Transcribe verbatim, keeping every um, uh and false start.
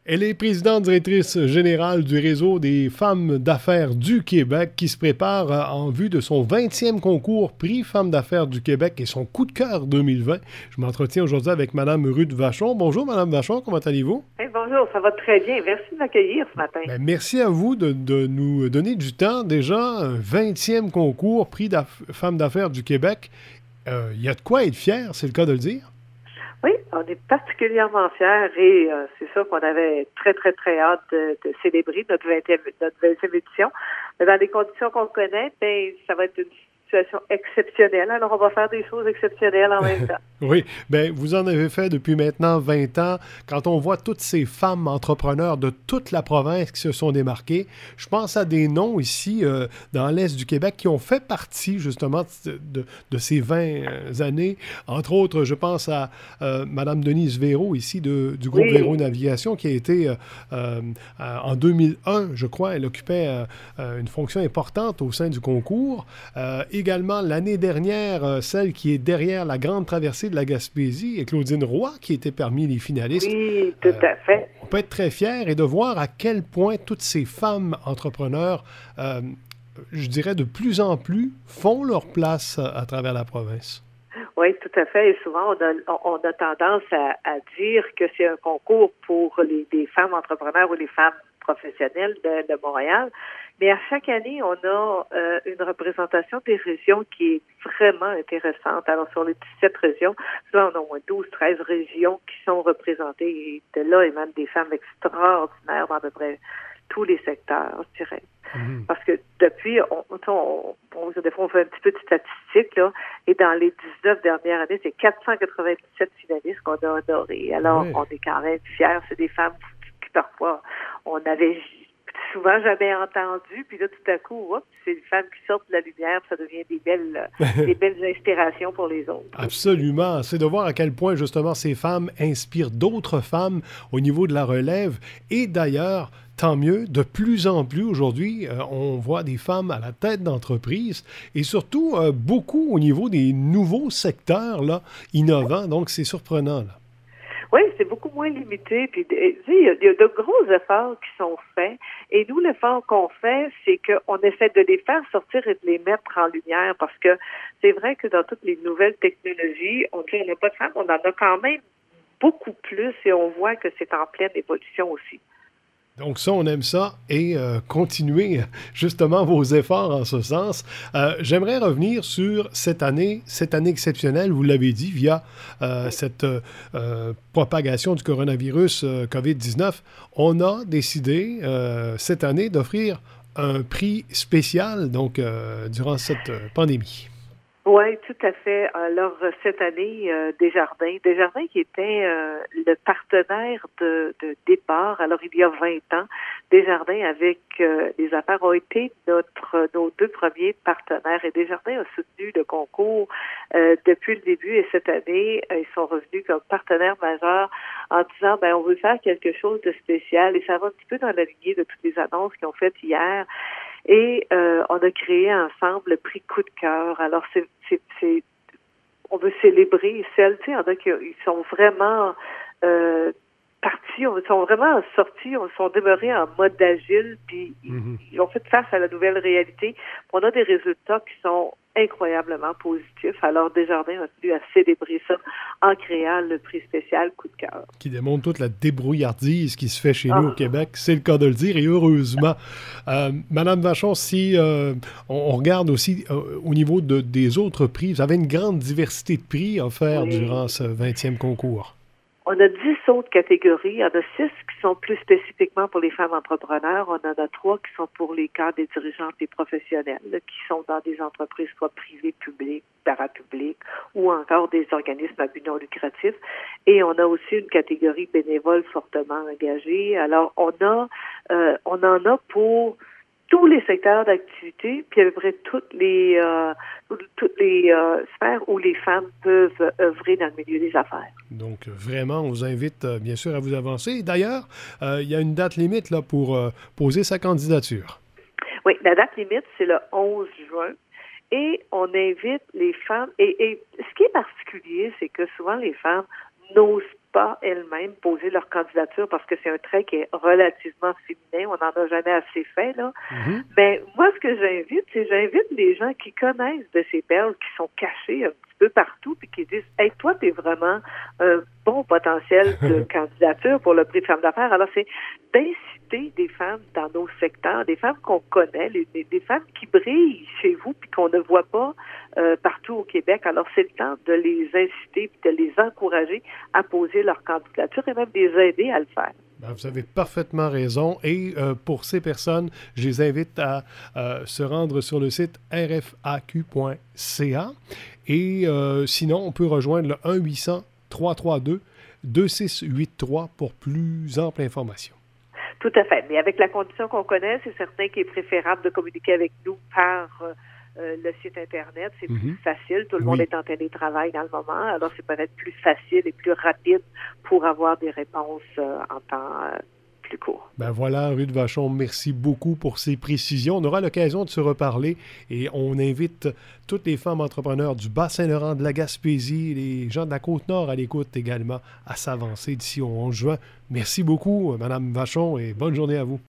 Elle est présidente directrice générale du réseau des femmes d'affaires du Québec qui se prépare en vue de son vingtième concours Prix Femmes d'affaires du Québec et son coup de cœur deux mille vingt. Je m'entretiens aujourd'hui avec Mme Ruth Vachon. Bonjour, Mme Vachon, comment allez-vous? Hey, bonjour, ça va très bien. Merci de m'accueillir ce matin. Bien, merci à vous de, de nous donner du temps. Déjà, un vingtième concours Prix d'aff- Femmes d'affaires du Québec. Il euh, y a de quoi être fier, c'est le cas de le dire? Oui, on est particulièrement fiers et euh, c'est sûr qu'on avait très, très, très hâte de, de célébrer notre vingtième, notre vingtième édition. Mais dans les conditions qu'on connaît, ben, ça va être une situation exceptionnelle. Alors, on va faire des choses exceptionnelles en même temps. Oui, bien, vous en avez fait depuis maintenant vingt ans. Quand on voit toutes ces femmes entrepreneurs de toute la province qui se sont démarquées, je pense à des noms ici euh, dans l'Est du Québec qui ont fait partie justement de, de, de ces vingt euh, années. Entre autres, je pense à euh, Mme Denise Véro ici de, du groupe Oui. Véro Navigation qui a été euh, euh, en deux mille un, je crois, elle occupait euh, une fonction importante au sein du concours. Euh, également, l'année dernière, euh, celle qui est derrière la grande traversée de la Gaspésie et Claudine Roy qui était parmi les finalistes. Oui, tout à fait. On, on peut être très fiers et de voir à quel point toutes ces femmes entrepreneurs, euh, je dirais de plus en plus, font leur place à, à travers la province. Oui, tout à fait. Et souvent, on a, on a tendance à, à dire que c'est un concours pour les, les femmes entrepreneurs ou les femmes professionnelles de, de Montréal. Mais à chaque année, on a euh, une représentation des régions qui est vraiment intéressante. Alors, sur les dix-sept régions, là, on a au moins douze, treize régions qui sont représentées. Et de là émanent des femmes extraordinaires dans à peu près tous les secteurs, je dirais. Mm-hmm. Parce que depuis, on, on, on, des fois, on fait un petit peu de statistiques, là, et dans les dix-neuf dernières années, c'est quatre cent quatre-vingt-dix-sept finalistes qu'on a honorés. Alors, oui. On est quand même fiers. C'est des femmes qui, parfois, on avait souvent jamais entendu, puis là, tout à coup, hop, c'est des femmes qui sortent de la lumière, puis ça devient des belles, des belles inspirations pour les autres. Absolument. C'est de voir à quel point, justement, ces femmes inspirent d'autres femmes au niveau de la relève. Et d'ailleurs, tant mieux, de plus en plus aujourd'hui, euh, on voit des femmes à la tête d'entreprises et surtout euh, beaucoup au niveau des nouveaux secteurs là, innovants. Donc, c'est surprenant, là. Oui, c'est beaucoup moins limité. Puis, il y, a, il y a de gros efforts qui sont faits. Et nous, l'effort qu'on fait, c'est qu'on essaie de les faire sortir et de les mettre en lumière parce que c'est vrai que dans toutes les nouvelles technologies, on dit on n'a pas de femmes, on en a quand même beaucoup plus et on voit que c'est en pleine évolution aussi. Donc ça, on aime ça et euh, continuer justement vos efforts en ce sens. Euh, j'aimerais revenir sur cette année, cette année exceptionnelle, vous l'avez dit, via euh, cette euh, propagation du coronavirus euh, covid dix-neuf. On a décidé euh, cette année d'offrir un prix spécial donc euh, durant cette euh, pandémie. Oui, tout à fait. Alors, cette année, euh, Desjardins, Desjardins qui était euh, le partenaire de, de départ, alors il y a vingt ans, Desjardins avec euh, les affaires ont été notre nos deux premiers partenaires et Desjardins a soutenu le concours euh, depuis le début et cette année, euh, ils sont revenus comme partenaires majeurs en disant, ben on veut faire quelque chose de spécial et ça va un petit peu dans la lignée de toutes les annonces qu'ils ont faites hier. Et euh, on a créé ensemble le prix Coup de cœur. Alors, c'est, c'est, c'est on veut célébrer celles, tu sais, il y en a qui ils sont vraiment euh, partis, ils sont vraiment sortis, ils sont demeurés en mode agile, puis mm-hmm. ils ont fait face à la nouvelle réalité. On a des résultats qui sont incroyablement positifs. Alors, Desjardins a tenu à célébrer ça en créant le prix spécial Coup de cœur. Qui démontre toute la débrouillardise qui se fait chez ah. nous au Québec. C'est le cas de le dire, et heureusement. Euh, Madame Vachon, si euh, on, on regarde aussi euh, au niveau de, des autres prix, vous avez une grande diversité de prix offerts oui. durant ce vingtième concours. On a dix autres catégories. Il y en a six qui sont plus spécifiquement pour les femmes entrepreneurs. On en a trois qui sont pour les cadres des dirigeantes et professionnels, là, qui sont dans des entreprises soit privées, publiques, parapubliques ou encore des organismes à but non lucratif. Et on a aussi une catégorie bénévole fortement engagée. Alors, on a, euh, on en a pour tous les secteurs d'activité, puis à peu près toutes les euh, toutes les euh, sphères où les femmes peuvent œuvrer dans le milieu des affaires. Donc, vraiment, on vous invite, euh, bien sûr, à vous avancer. D'ailleurs, euh, il y a une date limite là, pour euh, poser sa candidature. Oui, la date limite, c'est le onze juin. Et on invite les femmes. Et, et ce qui est particulier, c'est que souvent, les femmes n'osent pas elles-mêmes poser leur candidature parce que c'est un trait qui est relativement féminin. On n'en a jamais assez fait, là. Mm-hmm. Mais moi, ce que j'invite, c'est j'invite les gens qui connaissent de ces perles qui sont cachées un petit peu partout puis qui disent « Hey, toi, t'es vraiment un bon potentiel de candidature pour le prix de Femmes d'affaires. » Alors, c'est d'inciter des femmes dans nos secteurs, des femmes qu'on connaît, les, les, des femmes qui brillent chez vous puis qu'on ne voit pas euh, partout au Québec. Alors, c'est le temps de les inciter puis de les encourager à poser leur candidature et même les aider à le faire. Ben, vous avez parfaitement raison. Et euh, pour ces personnes, je les invite à euh, se rendre sur le site r f a q point c a. Et euh, sinon, on peut rejoindre le un huit cents trois trois deux deux six huit trois pour plus ample information. Tout à fait. Mais avec la condition qu'on connaît, c'est certain qu'il est préférable de communiquer avec nous par euh, le site Internet. C'est mm-hmm. plus facile. Tout le oui. monde est en télétravail dans le moment. Alors, c'est peut-être plus facile et plus rapide pour avoir des réponses euh, en temps euh, plus court. Ben voilà, Ruth Vachon, merci beaucoup pour ces précisions. On aura l'occasion de se reparler et on invite toutes les femmes entrepreneurs du Bas-Saint-Laurent, de la Gaspésie, les gens de la Côte-Nord à l'écoute également, à s'avancer d'ici au onze juin. Merci beaucoup, Madame Vachon, et bonne journée à vous.